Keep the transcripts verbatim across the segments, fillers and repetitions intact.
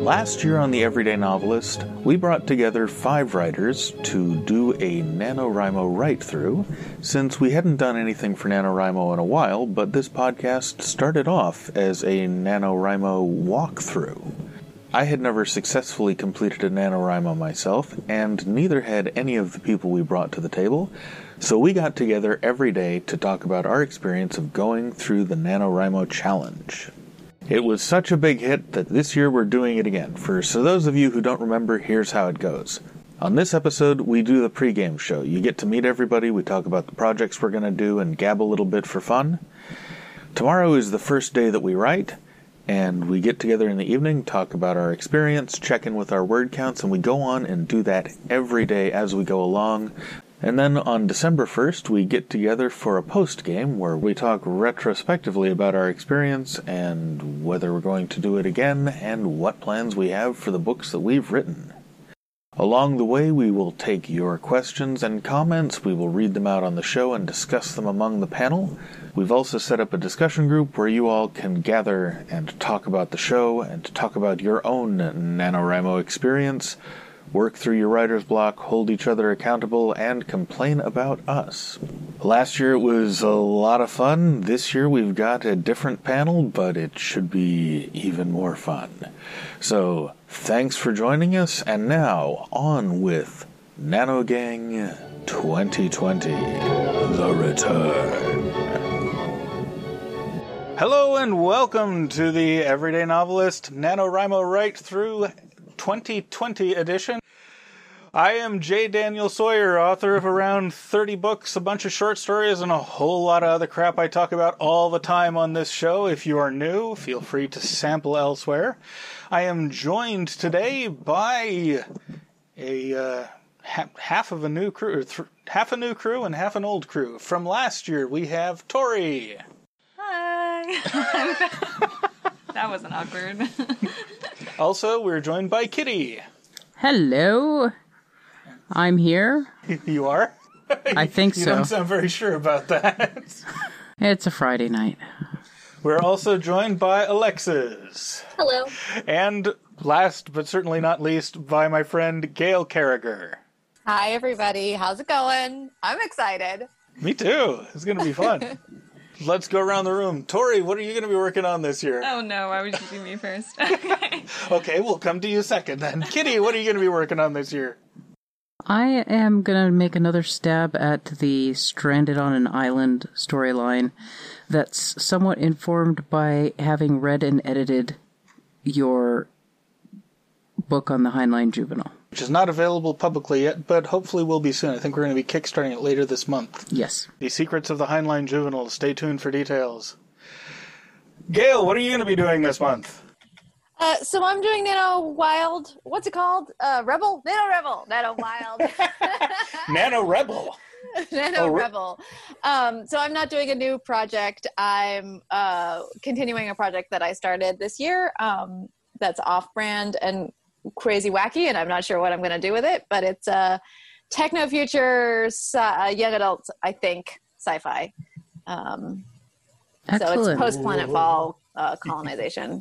Last year on The Everyday Novelist, we brought together five writers to do a NaNoWriMo write-through, since we hadn't done anything for NaNoWriMo in a while, but this podcast started off as a NaNoWriMo walkthrough. I had never successfully completed a NaNoWriMo myself, and neither had any of the people we brought to the table, so we got together every day to talk about our experience of going through the NaNoWriMo challenge. It was such a big hit that this year we're doing it again. For so those of you who don't remember, here's how it goes. On this episode, we do the pregame show. You get to meet everybody, we talk about the projects we're going to do, and gab a little bit for fun. Tomorrow is the first day that we write, and we get together in the evening, talk about our experience, check in with our word counts, and we go on and do that every day as we go along. And then on December first, we get together for a post-game where we talk retrospectively about our experience and whether we're going to do it again and what plans we have for the books that we've written. Along the way, we will take your questions and comments, we will read them out on the show and discuss them among the panel. We've also set up a discussion group where you all can gather and talk about the show and talk about your own NaNoWriMo experience, work through your writer's block, hold each other accountable, and complain about us. Last year it was a lot of fun. This year we've got a different panel, but it should be even more fun. So, thanks for joining us, and now, on with NanoGang twenty twenty, The Return. Hello and welcome to the Everyday Novelist NaNoWriMo Write-Through twenty twenty edition. I am J. Daniel Sawyer, author of around thirty books, a bunch of short stories, and a whole lot of other crap I talk about all the time on this show. If you are new, feel free to sample elsewhere. I am joined today by a uh, ha- half of a new crew, th- half a new crew and half an old crew. From last year, we have Tori. Hi. That wasn't awkward. Also, we're joined by Kitty. Hello. I'm here. You are? I think you so. You don't sound very sure about that. It's a Friday night. We're also joined by Alexis. Hello. And last but certainly not least, by my friend Gail Carragher. Hi, everybody. How's it going? I'm excited. Me too. It's going to be fun. Let's go around the room. Tori, what are you going to be working on this year? Oh, no. Why would you do me first? Okay. Okay, we'll come to you second then. Kitty, what are you going to be working on this year? I am going to make another stab at the Stranded on an Island storyline that's somewhat informed by having read and edited your book on the Heinlein Juvenile. Which is not available publicly yet, but hopefully will be soon. I think we're going to be kickstarting it later this month. Yes. The Secrets of the Heinlein Juvenile. Stay tuned for details. Gail, what are you going to be doing this month? Uh, so I'm doing Nano Wild. What's it called? Uh, Rebel? Nano Rebel. Nano Wild. Nano Rebel. Nano oh, Rebel. Um, so I'm not doing a new project. I'm uh, continuing a project that I started this year um, that's off-brand and crazy wacky, and I'm not sure what I'm going to do with it, but it's a techno-future uh, young adult, I think, sci-fi. Um, so it's post-Planet Fall uh, colonization.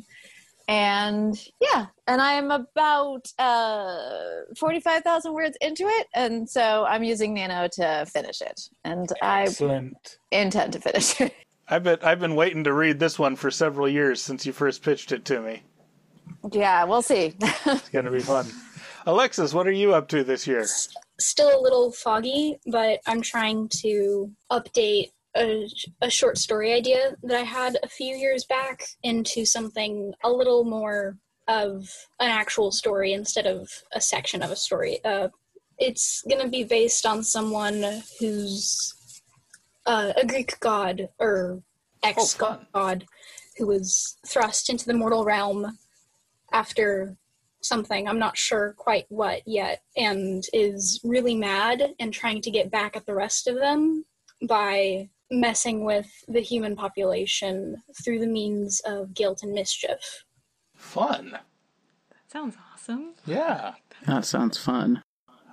And yeah, and I'm about uh, forty-five thousand words into it, and so I'm using Nano to finish it. And Excellent. I intend to finish it. I bet I've been waiting to read this one for several years since you first pitched it to me. Yeah, we'll see. It's going to be fun. Alexis, what are you up to this year? Still a little foggy, but I'm trying to update a, a short story idea that I had a few years back into something a little more of an actual story instead of a section of a story. Uh, it's going to be based on someone who's uh, a Greek god, or ex-god, oh, who was thrust into the mortal realm after something, I'm not sure quite what yet, and is really mad and trying to get back at the rest of them by messing with the human population through the means of guilt and mischief. Fun. That sounds awesome. Yeah. That sounds fun.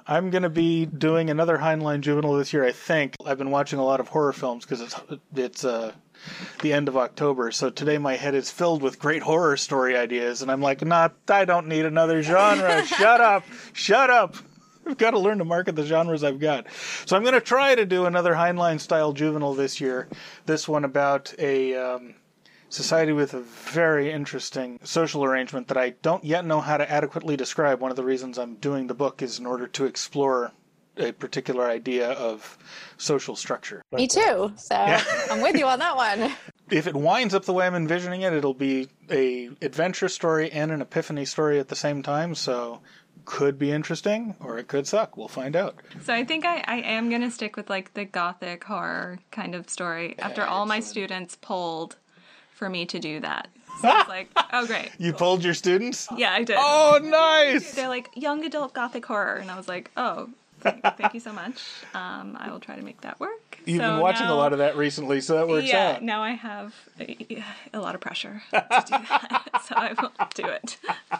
I'm going to be doing another Heinlein Juvenile this year, I think. I've been watching a lot of horror films because it's, it's uh, the end of October. So today my head is filled with great horror story ideas. And I'm like, nah, I don't need another genre. Shut up. Shut up. I've got to learn to market the genres I've got. So I'm going to try to do another Heinlein-style juvenile this year. This one about a um, society with a very interesting social arrangement that I don't yet know how to adequately describe. One of the reasons I'm doing the book is in order to explore a particular idea of social structure. Me too. So Yeah. I'm with you on that one. If it winds up the way I'm envisioning it, it'll be a adventure story and an epiphany story at the same time. So could be interesting, or it could suck. We'll find out. So I think I, I am going to stick with like the gothic horror kind of story after all my students polled for me to do that. So I was like, oh, great. You polled your students? Yeah, I did. Oh, nice! They're like, young adult gothic horror. And I was like, oh, thank, thank you so much. Um, I will try to make that work. You've so been watching now, a lot of that recently, so that works yeah, out. now I have a, a lot of pressure to do that. So I will do it.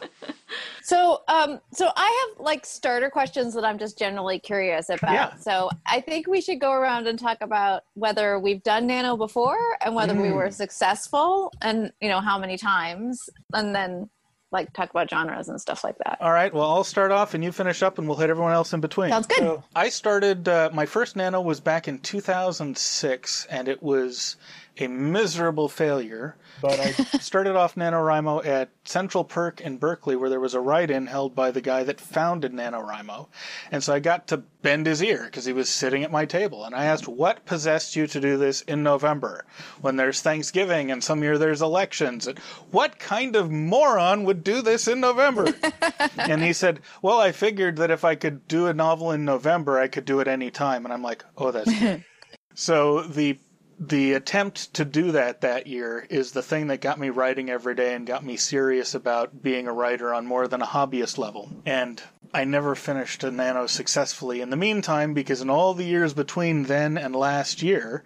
So, um, so I have like starter questions that I'm just generally curious about. Yeah. So I think we should go around and talk about whether we've done Nano before and whether we were successful and, you know, how many times, and then like talk about genres and stuff like that. All right, well, I'll start off and you finish up and we'll hit everyone else in between. Sounds good. So I started, uh, my first Nano was back in two thousand six, and it was a miserable failure. But I started off NaNoWriMo at Central Perk in Berkeley, where there was a write-in held by the guy that founded NaNoWriMo. And so I got to bend his ear because he was sitting at my table. And I asked, what possessed you to do this in November when there's Thanksgiving and some year there's elections? And what kind of moron would do this in November? And he said, well, I figured that if I could do a novel in November, I could do it any time. And I'm like, oh, that's great. So the The attempt to do that that year is the thing that got me writing every day and got me serious about being a writer on more than a hobbyist level. And I never finished a Nano successfully in the meantime, because in all the years between then and last year,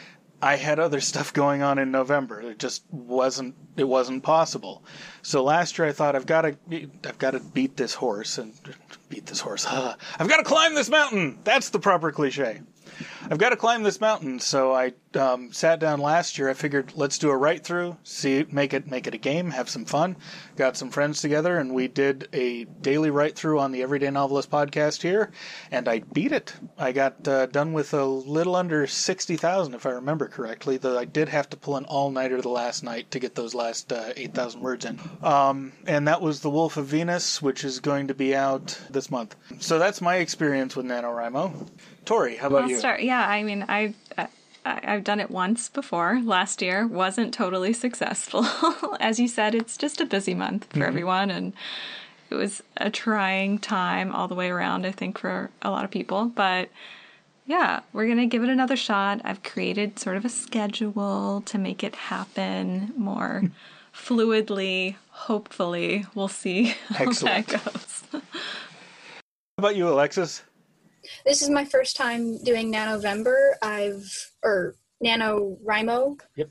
I had other stuff going on in November. It just wasn't, it wasn't possible. So last year I thought, I've got to, I've got to beat this horse and beat this horse. I've got to climb this mountain. That's the proper cliche. I've got to climb this mountain. So I um, sat down last year. I figured, let's do a write through, see, make it, make it a game, have some fun. Got some friends together, and we did a daily write through on the Everyday Novelist podcast here, and I beat it. I got uh, done with a little under sixty thousand, if I remember correctly. Though I did have to pull an all nighter the last night to get those last uh, eight thousand words in. Um, and that was The Wolf of Venus, which is going to be out this month. So that's my experience with NaNoWriMo. Tori, how about I'll you? start. Yeah, I mean, I, I I've done it once before. Last year wasn't totally successful. As you said, it's just a busy month for mm-hmm. everyone, and it was a trying time all the way around, I think, for a lot of people. But yeah, we're gonna give it another shot. I've created sort of a schedule to make it happen more fluidly. Hopefully, we'll see how Excellent. that goes. How about you, Alexis? This is my first time doing NaNoVember. I've, or NaNoWriMo. Yep.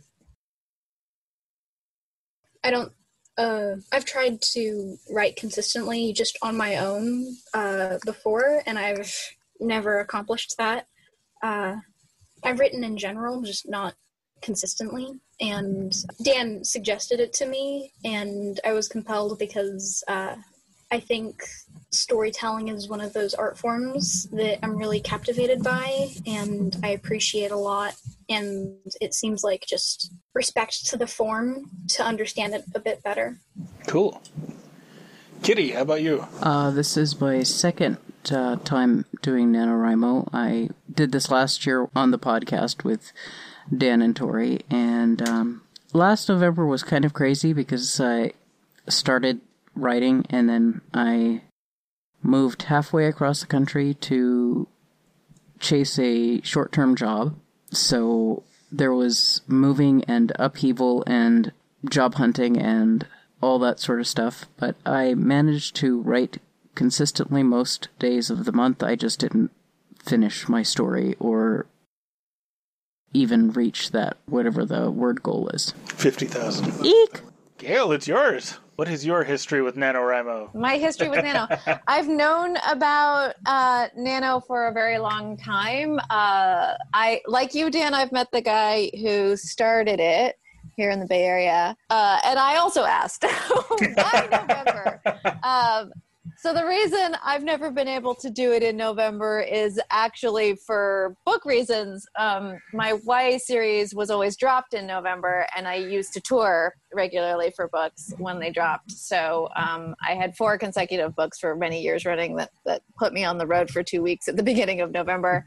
I don't, uh, I've tried to write consistently just on my own uh, before, and I've never accomplished that. Uh, I've written in general, just not consistently. And Dan suggested it to me, and I was compelled because uh, I think storytelling is one of those art forms that I'm really captivated by and I appreciate a lot, and it seems like just respect to the form to understand it a bit better. Cool. Kitty, how about you? Uh, this is my second uh, time doing NaNoWriMo. I did this last year on the podcast with Dan and Tori, and um, last November was kind of crazy because I started writing and then I moved halfway across the country to chase a short-term job. So there was moving and upheaval and job hunting and all that sort of stuff. But I managed to write consistently most days of the month. I just didn't finish my story or even reach that, whatever the word goal is. fifty thousand. Eek! Gail, it's yours. What is your history with NaNoWriMo? My history with Nano. I've known about uh, Nano for a very long time. Uh, I, like you, Dan, I've met the guy who started it here in the Bay Area. Uh, and I also asked, why November? Um, so the reason I've never been able to do it in November is actually for book reasons. Um, my Y A series was always dropped in November, and I used to tour regularly for books when they dropped. So um, I had four consecutive books for many years running that, that put me on the road for two weeks at the beginning of November.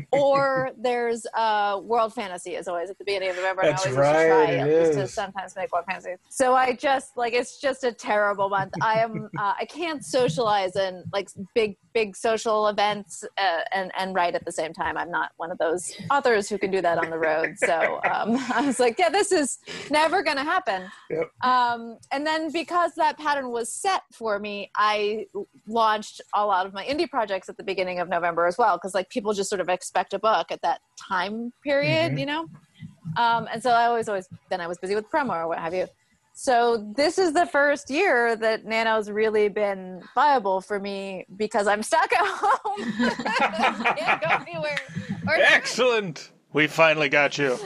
Or there's uh, World Fantasy is always at the beginning of November. That's and I always right, used to try it at least is. to sometimes make World Fantasy. So I just, like, it's just a terrible month. I am, uh, I can't socialize in, like, big, big social events uh, and, and write at the same time. I'm not one of those authors who can do that on the road. So um, I was like, yeah, this is never going to happen. Yep. Um, and then because that pattern was set for me, I launched a lot of my indie projects at the beginning of November as well. Cause like people just sort of expect a book at that time period, Mhm. you know? Um, and so I always, always, then I was busy with promo or what have you. So this is the first year that Nano's really been viable for me because I'm stuck at home. I can't go anywhere. Or Excellent. We finally got you.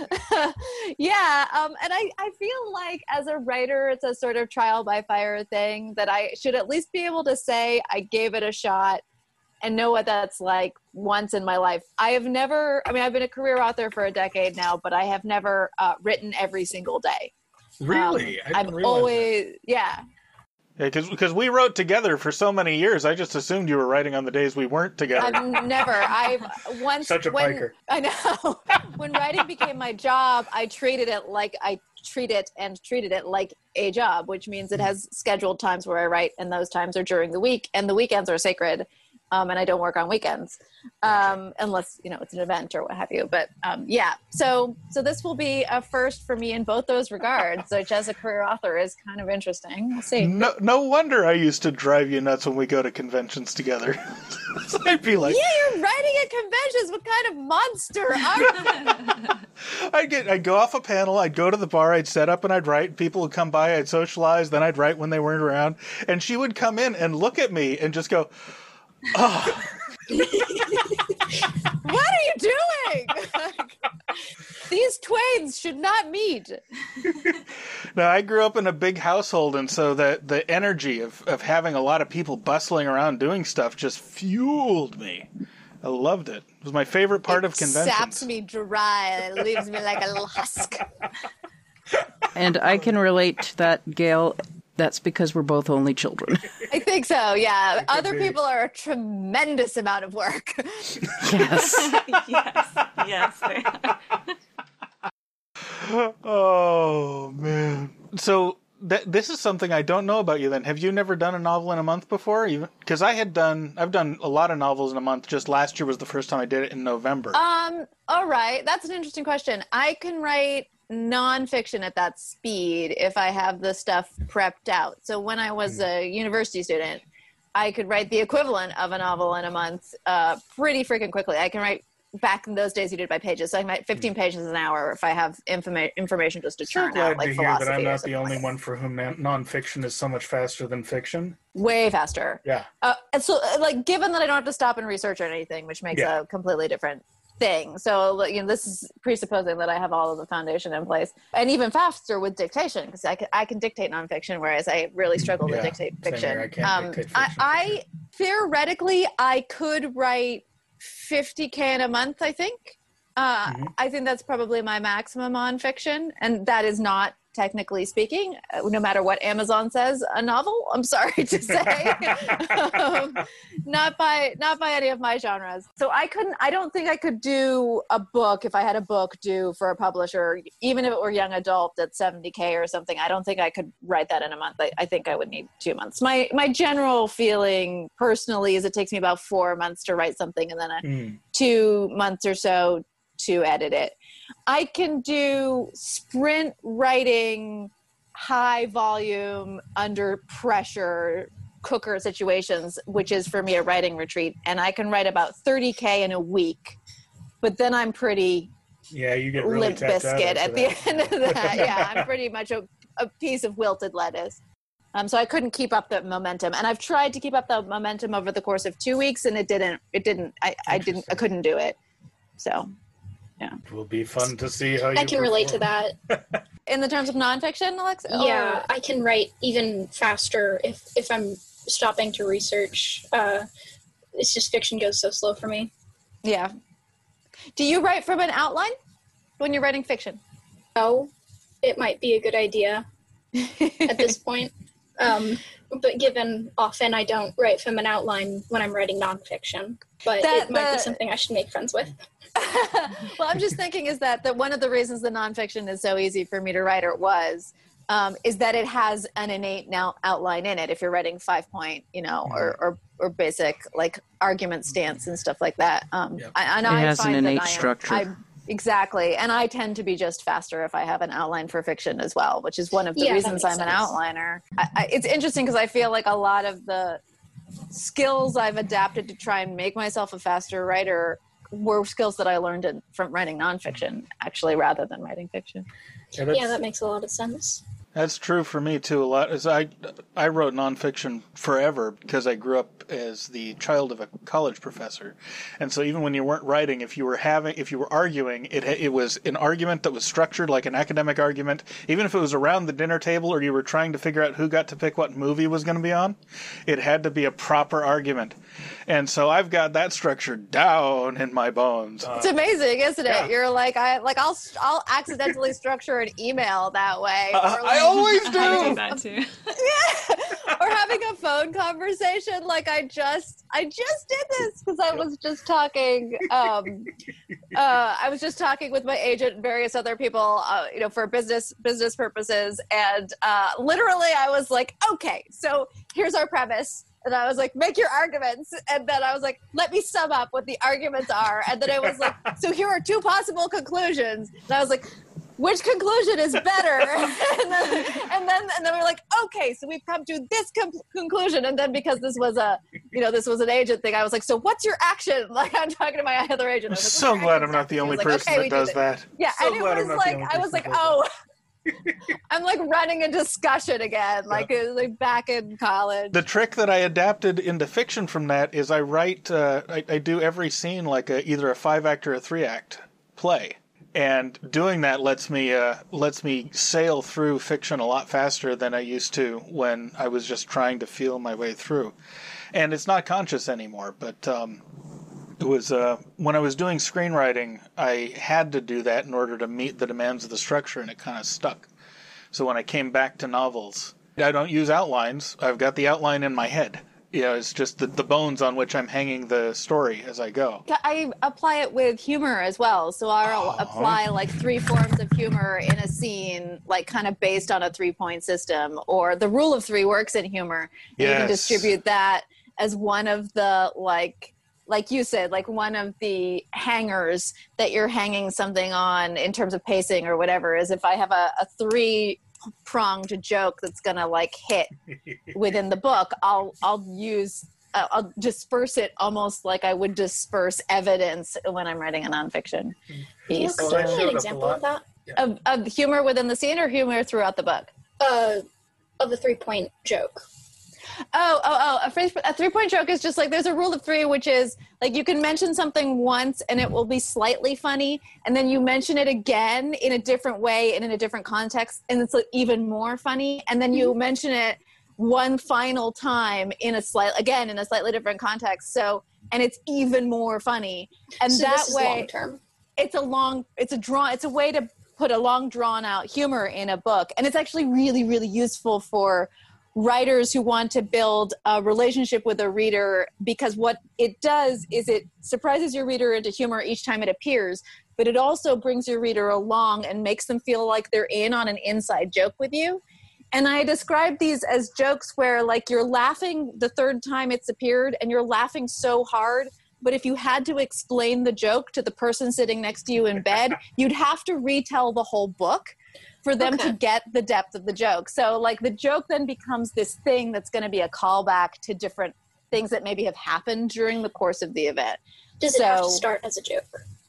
yeah. Um, and I, I feel like as a writer, it's a sort of trial by fire thing that I should at least be able to say I gave it a shot and know what that's like once in my life. I have never, I mean, I've been a career author for a decade now, but I have never uh, written every single day. Really? Um, I I've didn't realize always, yeah. Yeah, because we wrote together for so many years. I just assumed you were writing on the days we weren't together. I've never. I've once. Such a when, piker. I know. When writing became my job, I treated it like I treat it and treated it like a job, which means it has scheduled times where I write, and those times are during the week, and the weekends are sacred. Um, and I don't work on weekends, um, unless, you know, it's an event or what have you. But um, yeah, so so this will be a first for me in both those regards, which as a career author is kind of interesting. We'll see. No, no wonder I used to drive you nuts when we go to conventions together. I'd be like, Yeah, you're writing at conventions. What kind of monster are you? I'd get, I'd go off a panel, I'd go to the bar, I'd set up and I'd write. People would come by, I'd socialize, then I'd write when they weren't around. And she would come in and look at me and just go, oh. What are you doing? These twains should not meet. No, I grew up in a big household, and so the, the energy of, of having a lot of people bustling around doing stuff just fueled me. I loved it. It was my favorite part it of conventions. Saps me dry. It leaves me like a little husk. And I can relate to that, Gail. That's because we're both only children. I think so, yeah. Other be. people are a tremendous amount of work. Yes. yes, yes. They are. Oh, man. So th- this is something I don't know about you then. Have you never done a novel in a month before? Because I had done, I've done a lot of novels in a month. Just last year was the first time I did it in November. Um, all right. That's an interesting question. I can write nonfiction at that speed if I have the stuff prepped out. So when I was a university student, I could write the equivalent of a novel in a month uh, pretty freaking quickly. I can write, back in those days you did by pages, so I can write fifteen pages an hour if I have informa- information just to So churn glad out, like to hear philosophy that I'm or not the something only like one for whom non- nonfiction is so much faster than fiction. way faster. Yeah. Uh, and so, uh, like, given that I don't have to stop and research or anything, which makes Yeah. a completely different thing. So, like, you know, this is presupposing that I have all of the foundation in place, and even faster with dictation, because I can I can dictate nonfiction, whereas I really struggle Yeah, to dictate same fiction. here. I can't um, dictate I, fiction for I sure. theoretically I could write fifty K in a month. I think. Uh, Mhm. I think that's probably my maximum on fiction, and that is not, technically speaking, uh, no matter what Amazon says, a novel. I'm sorry to say, um, not by not by any of my genres. So I couldn't. I don't think I could do a book if I had a book due for a publisher, even if it were young adult at seventy K or something. I don't think I could write that in a month. I, I think I would need two months. My my general feeling personally is it takes me about four months to write something, and then a Mm. two months or so to edit it. I can do sprint writing, high volume, under pressure cooker situations, which is for me a writing retreat. And I can write about thirty K in a week, but then I'm pretty Yeah, you get really limp tapped out biscuit after at the that. end of that. Yeah, I'm pretty much a, a piece of wilted lettuce. Um, so I couldn't keep up the momentum, and I've tried to keep up the momentum over the course of two weeks, and it didn't. It didn't. I, I didn't. I couldn't do it. So, yeah. It will be fun to see how you I can relate to perform. that. In the terms of nonfiction, Alexa? Yeah, I can write even faster if if I'm stopping to research. Uh, it's just fiction goes so slow for me. Yeah. Do you write from an outline when you're writing fiction? Oh, it might be a good idea at this point. Um, but given often I don't write from an outline when I'm writing nonfiction, but That- it might the- be something I should make friends with. Well, I'm just thinking is that, that one of the reasons the nonfiction is so easy for me to write, or it was, um, is that it has an innate now outline in it. If you're writing five point, you know, or, or, or basic like argument stance and stuff like that. Um, Yep. I, and It I has an find innate that I am, structure. I, exactly. And I tend to be just faster if I have an outline for fiction as well, which is one of the Yeah, that reasons makes I'm an sense. outliner. I, I, it's interesting because I feel like a lot of the skills I've adapted to try and make myself a faster writer were skills that I learned in, from writing nonfiction, actually, rather than writing fiction. Yeah, that's, Yeah, that makes a lot of sense. That's true for me too. A lot as I I wrote nonfiction forever because I grew up as the child of a college professor, and so even when you weren't writing, if you were having if you were arguing, it it was an argument that was structured like an academic argument. Even if it was around the dinner table or you were trying to figure out who got to pick what movie was going to be on, it had to be a proper argument. And so I've got that structure down in my bones. It's amazing, isn't it? yeah. You're like, I like, I'll I'll accidentally structure an email that way, or, Uh, like, I always I do do. that too. or having a phone conversation. Like I just, I just did this because I was just talking. Um, uh, I was just talking with my agent and various other people, uh, you know, for business business purposes, and uh, literally, I was like, okay, so here's our premise. And I was like, make your arguments. And then I was like, let me sum up what the arguments are. And then I was like, so here are two possible conclusions. And I was like, which conclusion is better? and, then, and then and then we were like, okay, so we've come to this com- conclusion. And then because this was a, you know, this was an agent thing, I was like, so what's your action? Like I'm talking to my other agent. I I'm was like, so "What's your glad action I'm not the step?" He only was like, person "Okay, that we did does it." that. Yeah, So and it glad I'm was not the like, only I was person like, that oh, I'm like running a discussion again, like, it was like back in college. The trick that I adapted into fiction from that is I write, uh, I, I do every scene like a, either a five act or a three act play, and doing that lets me uh, lets me sail through fiction a lot faster than I used to when I was just trying to feel my way through, and it's not conscious anymore. But um, it was uh, when I was doing screenwriting, I had to do that in order to meet the demands of the structure, and it kind of stuck. So when I came back to novels, I don't use outlines. I've got the outline in my head. You know, it's just the, the bones on which I'm hanging the story as I go. I apply it with humor as well. So I'll Oh. apply like three forms of humor in a scene, like kind of based on a three point system, or the rule of three works in humor. And you can Yes. distribute that as one of the, like, like you said, like one of the hangers that you're hanging something on in terms of pacing or whatever, is if I have a, a three pronged joke that's going to like hit within the book, I'll, I'll use, uh, I'll disperse it almost like I would disperse evidence when I'm writing a nonfiction Can you piece. Oh, give that me showed an up a example lot. of that? Of, of humor within the scene or humor throughout the book? Uh, of a three-point joke. Oh, oh, oh! A, phrase, a three-point joke is just like there's a rule of three, which is like you can mention something once and it will be slightly funny, and then you mention it again in a different way and in a different context, and it's like even more funny, and then you mention it one final time in a slight again in a slightly different context. So, and it's even more funny, and So that this is way long term. it's a long, it's a draw, it's a way to put a long drawn out humor in a book, and it's actually really, really useful for writers who want to build a relationship with a reader, because what it does is it surprises your reader into humor each time it appears, but it also brings your reader along and makes them feel like they're in on an inside joke with you. And I describe these as jokes where like you're laughing the third time it's appeared and you're laughing so hard, but if you had to explain the joke to the person sitting next to you in bed, you'd have to retell the whole book for them Okay. to get the depth of the joke. So like the joke then becomes this thing that's going to be a callback to different things that maybe have happened during the course of the event. Does it have to So- start as a joke?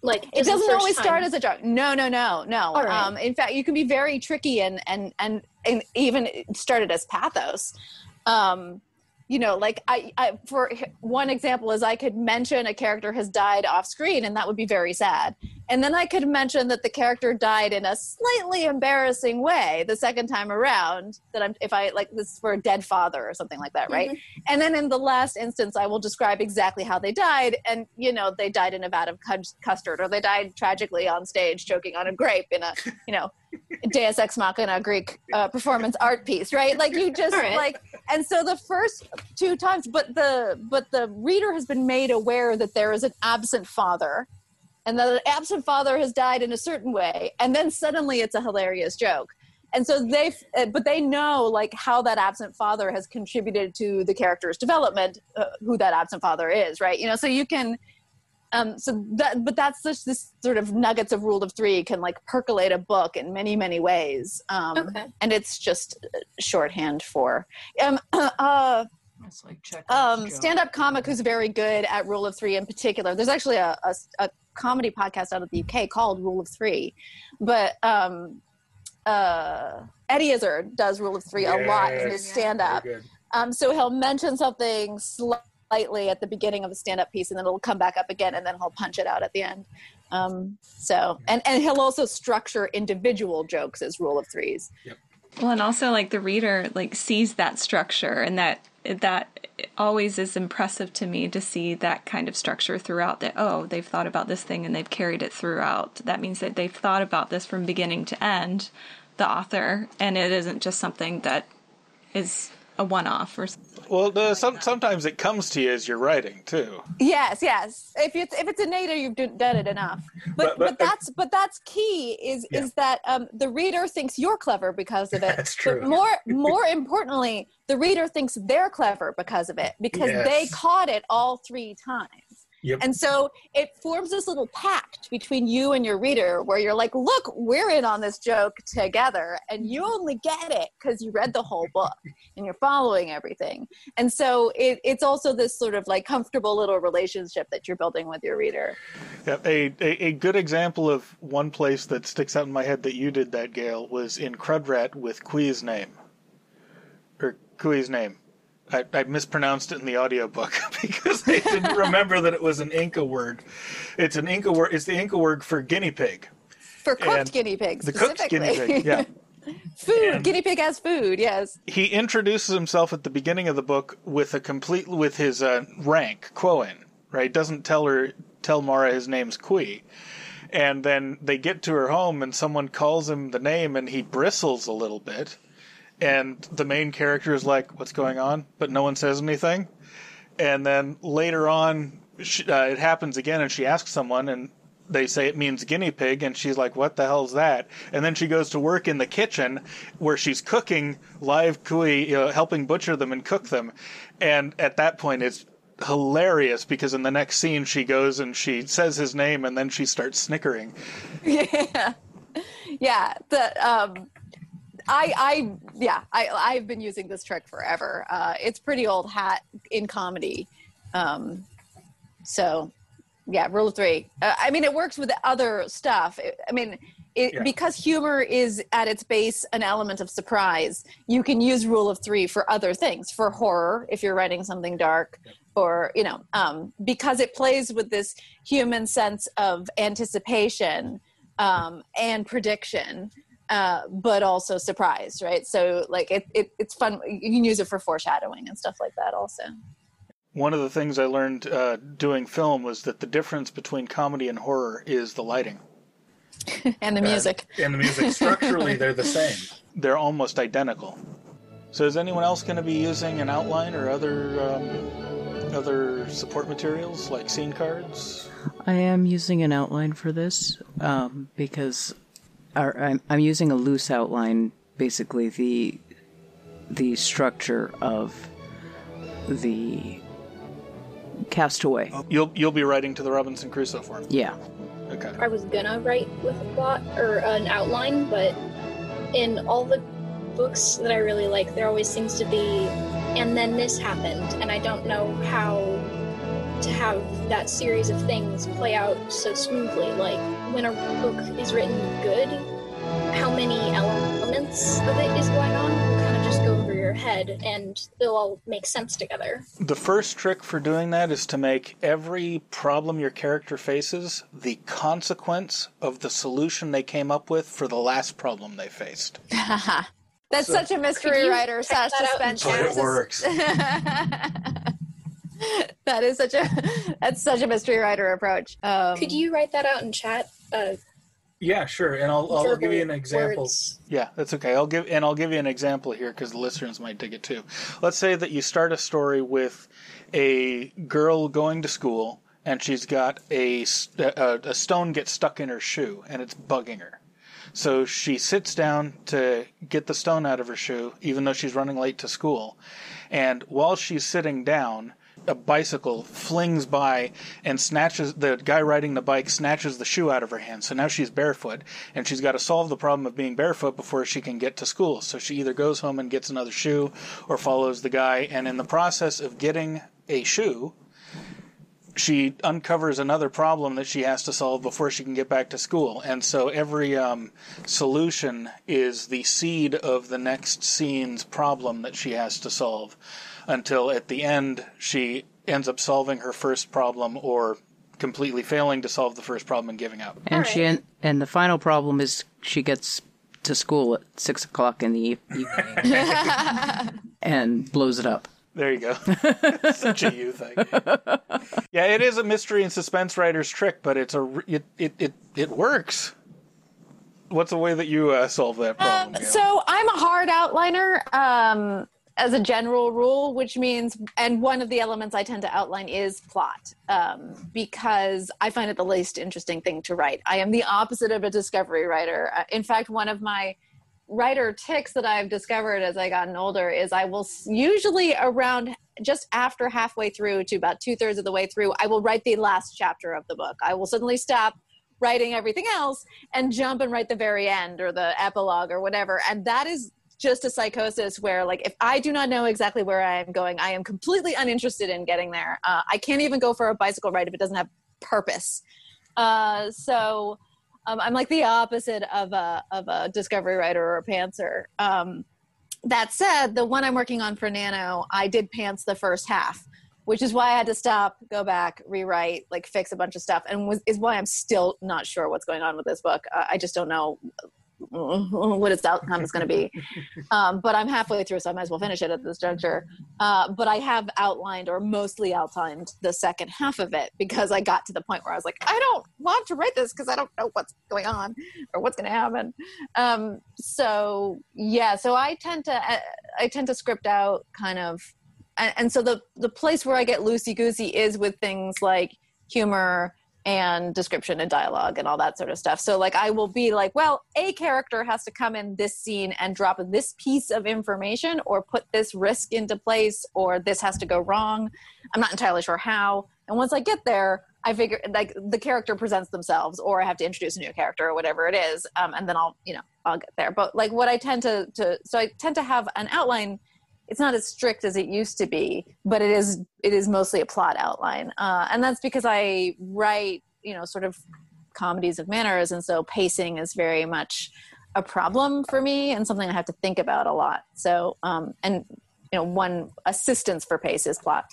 Like, It just the doesn't first always time? start as a joke. No, no, no, no. All right. Um, in fact, you can be very tricky and and and and even started as pathos. Um, you know, like I, I, for one example is I could mention a character has died off screen, and that would be very sad. And then I could mention that the character died in a slightly embarrassing way the second time around. That I'm, if I like this is for a dead father or something like that, right? Mm-hmm. And then in the last instance, I will describe exactly how they died, and you know, they died in a vat of cus- custard, or they died tragically on stage choking on a grape in a, you know, Deus Ex Machina Greek uh, performance art piece, right? Like you just Right. like, and so the first two times, but the but the reader has been made aware that there is an absent father, and that the absent father has died in a certain way, and then suddenly it's a hilarious joke. And so they, but they know like how that absent father has contributed to the character's development, uh, who that absent father is, right? You know, so you can. Um, so that, but that's just this sort of nuggets of rule of three can like percolate a book in many, many ways. Um, Okay. and it's just shorthand for, um, uh, It's like check um, stand-up comic who's very good at rule of three in particular. There's actually a, a, a comedy podcast out of the U K called Rule of Three, but, um, uh, Eddie Izzard does rule of three a lot in his Yes. stand-up. Very good. Um, so he'll mention something slightly at the beginning of the stand-up piece, and then it'll come back up again, and then he'll punch it out at the end. Um, so, and, and he'll also structure individual jokes as rule of threes. Well, and also like the reader like sees that structure, and that that always is impressive to me to see that kind of structure throughout. That oh, they've thought about this thing and they've carried it throughout. That means that they've thought about this from beginning to end, the author, and it isn't just something that is a one-off or something. Well, the, some, sometimes it comes to you as you're writing too. Yes, yes. If it's if it's innate, you've do- done it enough. But But- but, but- that's but that's key. Is Yeah. is that um, the reader thinks you're clever because of it. That's true. But more more importantly, the reader thinks they're clever because of it, because Yes. they caught it all three times. Yep. And so it forms this little pact between you and your reader where you're like, look, we're in on this joke together, and you only get it because you read the whole book and you're following everything. And so it, it's also this sort of like comfortable little relationship that you're building with your reader. Yeah, a, a, a good example of one place that sticks out in my head that you did that, Gail, was in Crudrat with Kui's name. Or Kui's name. I, I mispronounced it in the audiobook because I didn't remember that it was an Inca word. It's an Inca word. It's the Inca word for guinea pig. For cooked And guinea pigs, The cooked guinea pig, yeah. food, And- guinea pig as food, yes. He introduces himself at the beginning of the book with a complete with his uh, rank, Quoin, right? Doesn't tell her tell Mara his name's Kui. And then they get to her home and someone calls him the name and he bristles a little bit. And the main character is like, what's going on? But no one says anything. And then later on, she, uh, it happens again and she asks someone and they say it means guinea pig, and she's like, what the hell's that? And then she goes to work in the kitchen where she's cooking live kui, you know, helping butcher them and cook them. And at that point, it's hilarious because in the next scene, she goes and she says his name, and then she starts snickering. Yeah. Yeah. The, um, I, I, yeah, I, I've been using this trick forever. Uh, it's pretty old hat in comedy. Um, so yeah, rule of three. Uh, I mean, it works with other stuff. It, I mean, it, Yeah. because humor is at its base an element of surprise, you can use rule of three for other things, for horror, if you're writing something dark, or, you know, um, because it plays with this human sense of anticipation um, and prediction. Uh, but also surprise, right? So like it, it, it's fun. You can use it for foreshadowing and stuff like that also. One of the things I learned uh, doing film was that the difference between comedy and horror is the lighting. And the music. And the music, structurally, they're the same. They're almost identical. So is anyone else going to be using an outline or other um, other support materials like scene cards? I am using an outline for this um, because our, I'm, I'm using a loose outline, basically the the structure of the Castaway. You'll you'll be writing to the Robinson Crusoe form. Yeah. Okay. I was gonna write with a plot or an outline, but in all the books that I really like, there always seems to be, and then this happened, and I don't know how to have that series of things play out so smoothly. Like, when a book is written good, how many elements of it is going on will kind of just go over your head, and they'll all make sense together. The first trick for doing that is to make every problem your character faces the consequence of the solution they came up with for the last problem they faced. That's So- such a mystery writer slash suspense. But it works. That is such a that's such a mystery writer approach. Um, Could you write that out in chat? Uh, Yeah, sure. And I'll, I'll give you an example. words. Yeah, that's okay. I'll give and I'll give you an example here because the listeners might dig it too. Let's say that you start a story with a girl going to school and she's got a, a, a stone gets stuck in her shoe and it's bugging her. So she sits down to get the stone out of her shoe, even though she's running late to school. And while she's sitting down, a bicycle flings by and snatches, the guy riding the bike snatches the shoe out of her hand. So now she's barefoot, and she's got to solve the problem of being barefoot before she can get to school. So she either goes home and gets another shoe or follows the guy. And in the process of getting a shoe, she uncovers another problem that she has to solve before she can get back to school. And so every um, solution is the seed of the next scene's problem that she has to solve, until at the end she ends up solving her first problem or completely failing to solve the first problem and giving up. And All she right. en- and the final problem is she gets to school at six o'clock in the e- evening and blows it up. There you go. Such a you thing. Yeah, it is a mystery and suspense writer's trick, but it's a it it it, it works. What's the way that you uh, solve that problem? Um, Gail? so I'm a hard outliner um, as a general rule, which means, and one of the elements I tend to outline is plot, um, because I find it the least interesting thing to write. I am the opposite of a discovery writer. Uh, in fact, one of my writer ticks that I've discovered as I gotten older is I will s- usually around just after halfway through to about two thirds of the way through, I will write the last chapter of the book. I will suddenly stop writing everything else and jump and write the very end or the epilogue or whatever. And that is just a psychosis where, like, if I do not know exactly where I am going, I am completely uninterested in getting there. Uh, I can't even go for a bicycle ride if it doesn't have purpose. Uh, so um, I'm like the opposite of a, of a discovery writer or a pantser. Um, that said, the one I'm working on for Nano, I did pants the first half, which is why I had to stop, go back, rewrite, like fix a bunch of stuff, and was, is why I'm still not sure what's going on with this book. Uh, I just don't know what its outcome is going to be. Um, but I'm halfway through, so I might as well finish it at this juncture. Uh, but I have outlined, or mostly outlined, the second half of it because I got to the point where I was like, I don't want to write this because I don't know what's going on or what's going to happen. Um, so yeah, so I tend to I tend to script out kind of. And, and so the the place where I get loosey-goosey is with things like humor and description and dialogue and all that sort of stuff. So like I will be like, well, a character has to come in this scene and drop this piece of information or put this risk into place, or this has to go wrong. I'm not entirely sure how. And once I get there, I figure like the character presents themselves, or I have to introduce a new character or whatever it is. Um, and then I'll, you know, I'll get there. But like what I tend to, to, so I tend to have an outline. It's not as strict as it used to be, but it is it is mostly a plot outline. Uh, and that's because I write, you know, sort of comedies of manners, and so pacing is very much a problem for me and something I have to think about a lot. So, um, and, you know, one assistance for pace is plot.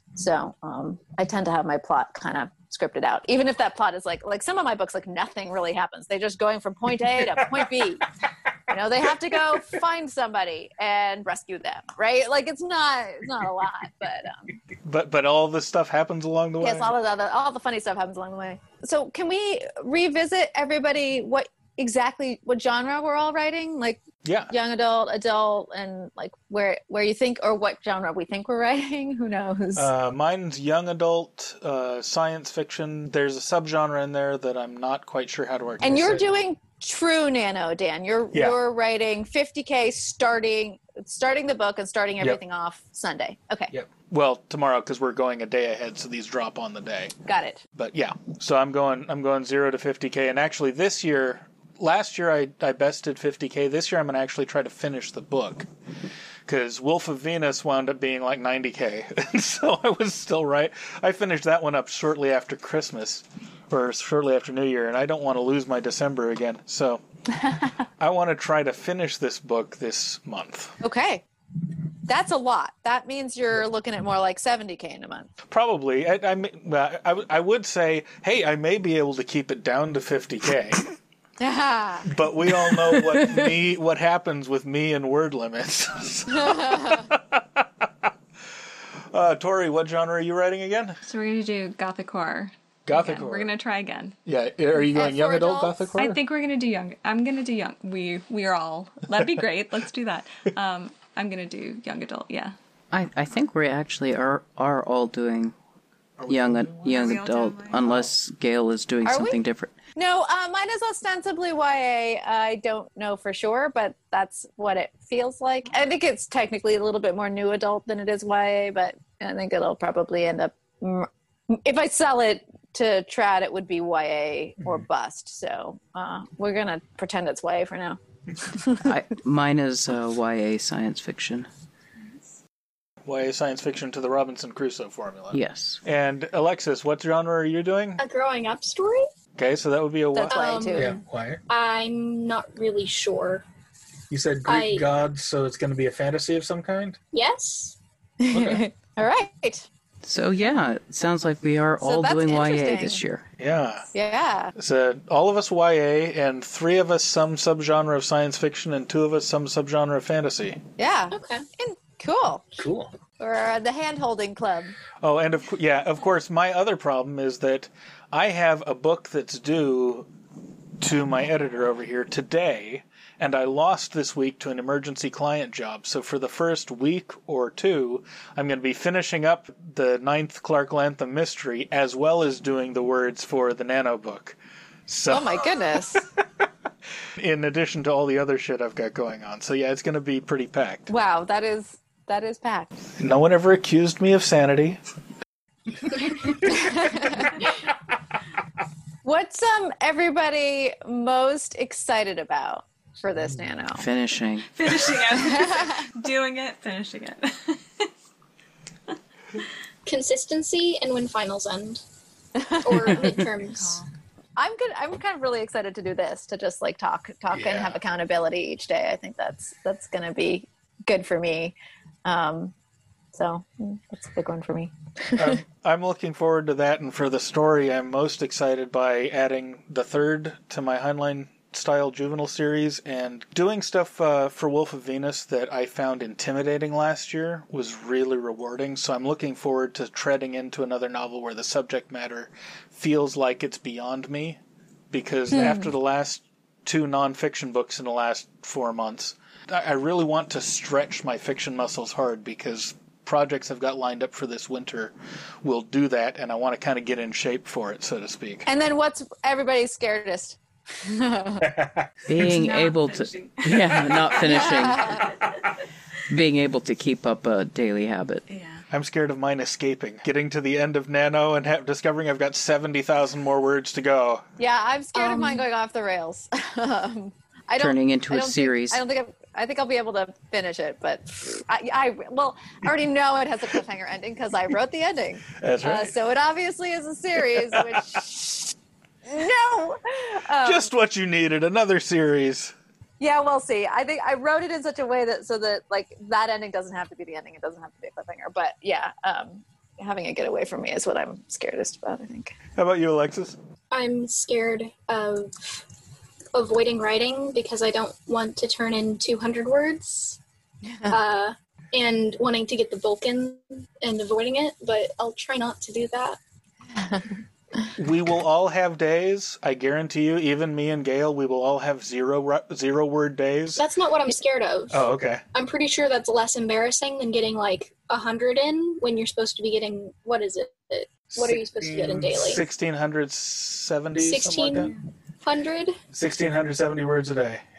So um, I tend to have my plot kind of scripted out, even if that plot is like, like some of my books, like nothing really happens. They're just going from point A to point B. You know, they have to go find somebody and rescue them, right? Like it's not, it's not a lot, but um, But but all this stuff happens along the way. yes, all of the other, all the funny stuff happens along the way. So can we revisit everybody what exactly what genre we're all writing? Like Yeah. young adult, adult, and like where where you think or what genre we think we're writing? Who knows? Uh, mine's young adult, uh, science fiction. There's a subgenre in there that I'm not quite sure how to articulate. And you're doing true Nano, Dan. You're Yeah. you're writing fifty K starting starting the book and starting everything off Sunday. Okay. Yep. Well, tomorrow because we're going a day ahead, so these drop on the day. Got it. But yeah, so I'm going I'm going zero to fifty K, and actually this year, last year I I bested fifty K. This year I'm going to actually try to finish the book because Wolf of Venus wound up being like ninety K. So I was still right. I finished that one up shortly after Christmas, or shortly after New Year, and I don't want to lose my December again. So I want to try to finish this book this month. Okay. That's a lot. That means you're looking at more like seventy K in a month. Probably. I, I, well, I, I would say, hey, I may be able to keep it down to fifty K. But we all know what me what happens with me and word limits. uh, Tori, what genre are you writing again? So we're going to do Gothic horror. Gothic again. horror. We're going to try again. Yeah. Are you going And young for adult adults? Gothic horror? I think we're going to do young. I'm going to do young. We we are all. That'd be great. Let's do that. Um, I'm going to do young adult. Yeah. I, I think we actually are are all doing young Are young we all adult, doing- unless Gail is doing Are we? something different. No, uh, mine is ostensibly Y A. I don't know for sure, but that's what it feels like. I think it's technically a little bit more new adult than it is Y A, but I think it'll probably end up. If I sell it to trad, it would be Y A or bust. So uh, we're gonna pretend it's Y A for now. I, mine is uh, Y A science fiction. Y A science fiction to the Robinson Crusoe formula. Yes. And Alexis, what genre are you doing? A growing up story? Okay, so that would be a That's what? Y A Um, too. Yeah, why? I'm not really sure. You said Greek I- gods, so it's going to be a fantasy of some kind? Yes? Okay. All right. So yeah, it sounds like we are So all that's doing Y A interesting. this year. Yeah. Yeah. So all of us Y A, and three of us some subgenre of science fiction, and two of us some subgenre of fantasy. Yeah. Okay. And cool. Cool. Or uh, the hand-holding club. Oh, and of cou- yeah, of course, my other problem is that I have a book that's due to my editor over here today, and I lost this week to an emergency client job. So for the first week or two, I'm going to be finishing up the ninth Clark Lantham mystery, as well as doing the words for the Nano book. So, Oh my goodness. in addition to all the other shit I've got going on. So yeah, it's going to be pretty packed. Wow, that is that is packed. No one ever accused me of sanity. What's um everybody most excited about for this nano? Finishing. Finishing it. Doing it. Finishing it. Consistency and when finals end. Or midterms. I'm good. I'm kind of really excited to do this, to just like talk, talk, and Yeah. have accountability each day. I think that's that's going to be good for me. Um, so mm, that's a big one for me. um, I'm looking forward to that, and for the story, I'm most excited by adding the third to my Heinlein style juvenile series, and doing stuff uh, for Wolf of Venus that I found intimidating last year was really rewarding. So I'm looking forward to treading into another novel where the subject matter feels like it's beyond me, because after the last two nonfiction books in the last four months, I I really want to stretch my fiction muscles hard, because projects I've got lined up for this winter will do that, and I want to kind of get in shape for it, so to speak. And then what's everybody's scaredest? Being Not able finishing. to, yeah, not finishing. Being able to keep up a daily habit. Yeah. I'm scared of mine escaping, getting to the end of Nano and ha- discovering I've got seventy thousand more words to go. Yeah, I'm scared of Um, mine going off the rails. um, I don't, Turning into I a don't think- series. I don't think I'm, I think I'll be able to finish it, but I, I well, I already know it has a cliffhanger ending because I wrote the ending. That's Uh, right. so it obviously is a series, which no. Um, Just what you needed, another series. yeah, we'll see. I think I wrote it in such a way that so that like that ending doesn't have to be the ending. It doesn't have to be a cliffhanger. But yeah, um, having it get away from me is what I'm scaredest about, I think. How about you, Alexis? I'm scared of avoiding writing because I don't want to turn in two hundred words. uh, and wanting to get the bulk in and avoiding it, but I'll try not to do that. We will all have days, I guarantee you, even me and Gail, we will all have zero ru- zero word days. That's not what I'm scared of. Oh, okay. I'm pretty sure that's less embarrassing than getting like a hundred in when you're supposed to be getting, what is it? What are you supposed to get in daily? sixteen seventy, something like that. sixteen hundred? sixteen seventy words a day, yep.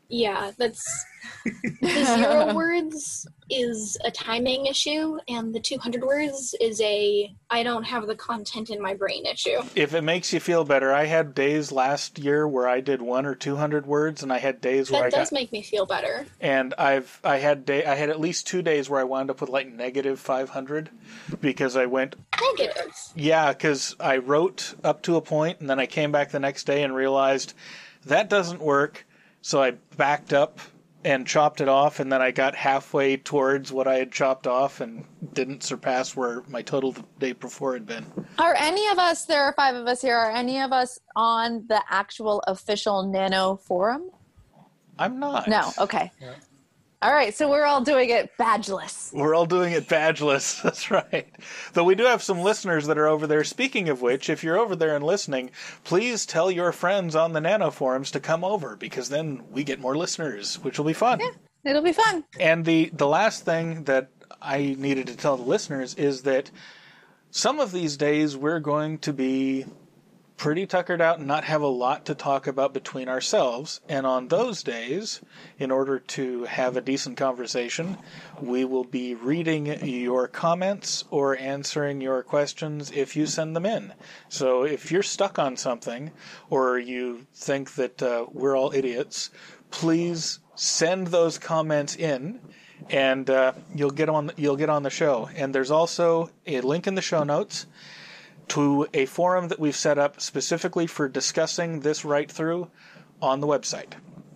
Yeah, that's the zero words is a timing issue, and the two hundred words is a I don't have the content in my brain issue. If it makes you feel better, I had days last year where I did one or two hundred words, and I had days where That I does got, make me feel better. and I've I had day I had at least two days where I wound up with like negative five hundred because I went Negative. yeah because I wrote up to a point, and then I came back the next day and realized that doesn't work. So I backed up and chopped it off, and then I got halfway towards what I had chopped off and didn't surpass where my total the day before had been. Are any of us, there are five of us here, are any of us on the actual official Nano forum? I'm not. No, okay. Yeah. All right, so we're all doing it badgeless. We're all doing it badgeless. That's right. Though we do have some listeners that are over there. Speaking of which, if you're over there and listening, please tell your friends on the Nano forums to come over, because then we get more listeners, which will be fun. Yeah, it'll be fun. And the, the last thing that I needed to tell the listeners is that some of these days we're going to be pretty tuckered out and not have a lot to talk about between ourselves. And on those days, in order to have a decent conversation, we will be reading your comments or answering your questions if you send them in. So if you're stuck on something, or you think that uh, we're all idiots, please send those comments in, and uh, you'll get on you'll get on the show. And there's also a link in the show notes to a forum that we've set up specifically for discussing this write-through on the website.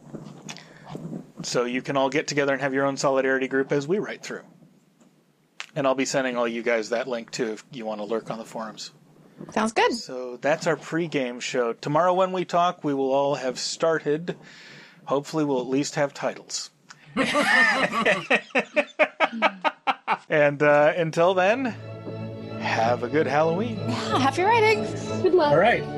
So you can all get together and have your own solidarity group as we write through. And I'll be sending all you guys that link too if you want to lurk on the forums. Sounds good. So that's our pre-game show. Tomorrow when we talk, we will all have started. Hopefully we'll at least have titles. And uh, until then, have a good Halloween. Yeah, happy writing. Good luck. All right.